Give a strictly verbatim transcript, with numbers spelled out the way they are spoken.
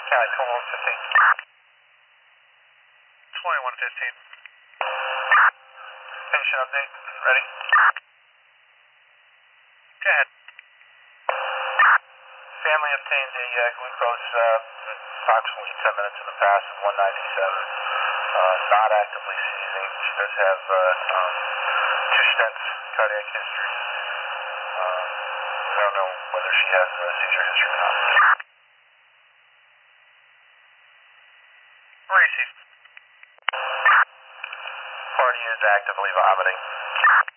Cali twenty-one fifteen. twenty-one fifteen. Patient update. Ready? Go ahead. Family obtained a uh, glucose uh, approximately ten minutes in the past of one ninety-seven. Uh, not actively seizing. She does have uh, um, two stents, cardiac history. Uh, I don't know whether she has a seizure history or not. Where is he? Party is actively vomiting.